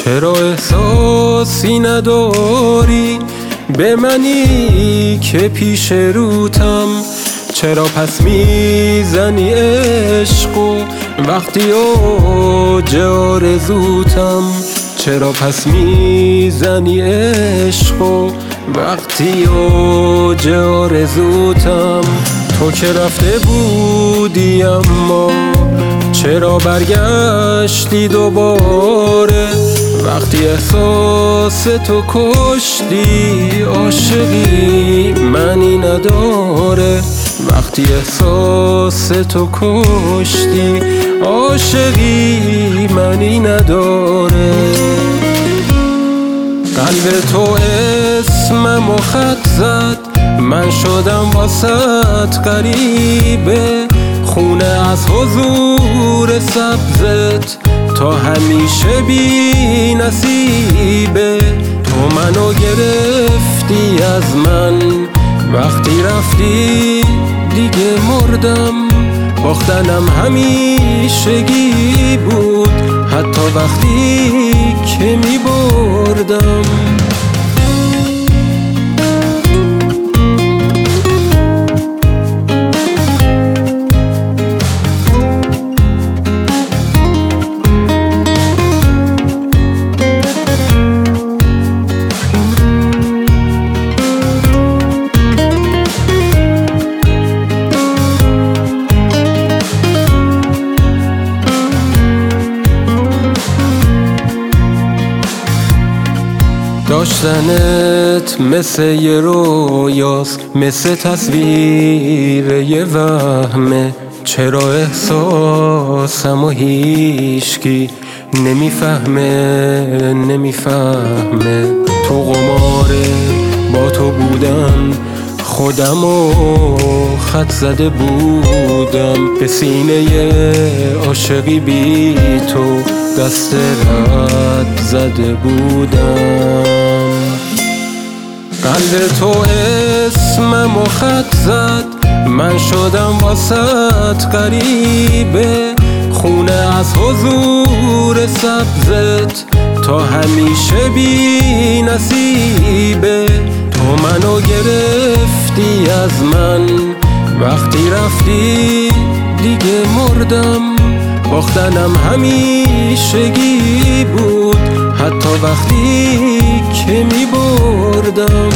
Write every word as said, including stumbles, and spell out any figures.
چرا احساسی نداری به منی که پیش روتم؟ چرا پس میزنی عشقو وقتی اوج آرزوتم؟ چرا پس میزنی عشقو وقتی اوج آرزوتم؟ تو که رفته بودی اما چرا برگشتی دوباره؟ وقتی احساس تو کشتی عاشقی منی نداره. وقتی احساس تو کشتی عاشقی منی نداره. قلب تو اسمم و خط زد، من شدم واسط غریبه. خونه از حضور سبزت تا همیشه بی نصیبه. تو منو گرفتی از من، وقتی رفتی دیگه مردم. باختنم همیشگی بود، حتی وقتی که می بردم. داشتنت مثل یه رویاست، مثل تصویر یه وهمه. چرا احساسم و هیچکی نمیفهمه نمیفهمه؟ تو قماره با تو بودم، خودم و خط زده بودم. به سینه عاشقی بی تو دست رد زده بودم. قلب تو اسمم و خط زد، من شدم واسط غریبه. خونه از حضور سبزت تا همیشه بی نصیبه. تو منو گرفتی از من، وقتی رفتی دیگه مردم. باختنم همیشگی بود، حتی وقتی که می بردم.